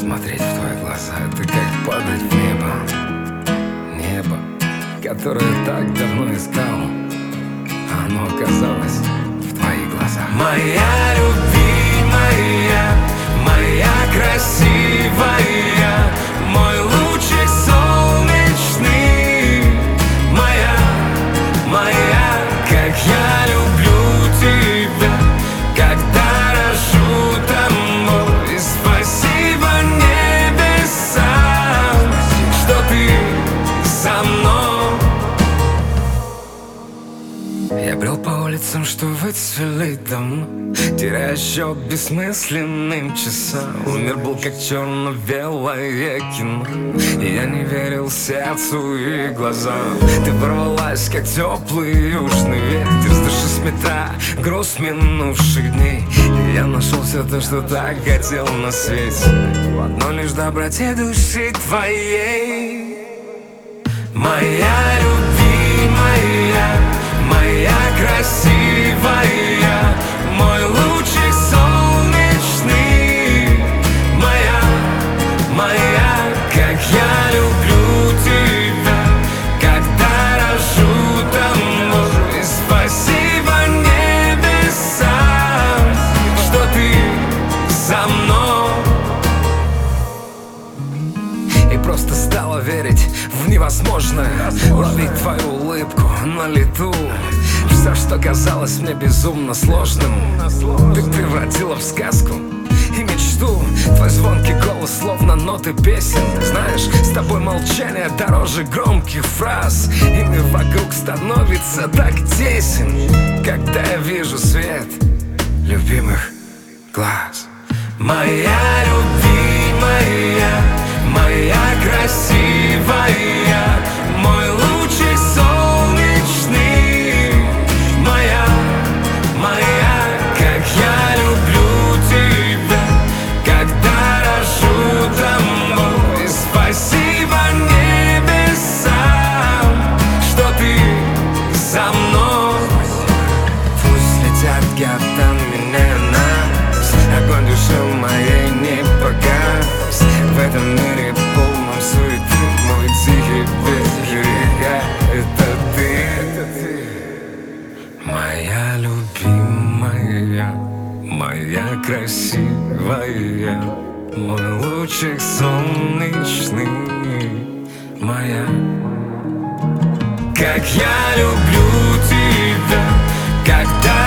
Смотреть в твои глаза — это как падать в небо. Небо, которое так давно искал, а оно оказалось в твоих глазах. Моя любимая, моя красивая, мой лучик солнечный, моя, как я люблю тебя, когда рожу тобой. И спасибо небесам, что ты со мной. Я брел по улицам, что выцвели давно, теряя счет бессмысленным часам. Мир был как черно-белое кино, и я не верил сердцу и глазам. Ты ворвалась, как теплый южный ветер, с души сметая груз минувших дней. И я нашел все то, что так хотел на свете, в одной лишь доброте души твоей. Моя любимая, моя красивая, мой лучик солнечный, моя, как я люблю тебя, когда рожу тобой. И спасибо небесам, что ты со мной. И просто стала верить в невозможное, ловить твою улыбку на лету. Все, что казалось мне безумно сложным, ты превратила в сказку и мечту. Твой звонкий голос, словно ноты песен. Знаешь, с тобой молчание дороже громких фраз, и мир вокруг становится так тесен, когда я вижу свет любимых глаз. Моя любимая, моя красивая, мой лучик солнечный, моя, как я люблю тебя, когда рожу тобой. И спасибо небесам, что ты со мной. Пусть летят года, меняя нас, огонь души моей не погас. В этом мире полном суеты, мой тихий берега — это ты. Моя любимая, моя красивая, мой лучик солнечный, моя. Как я люблю тебя, когда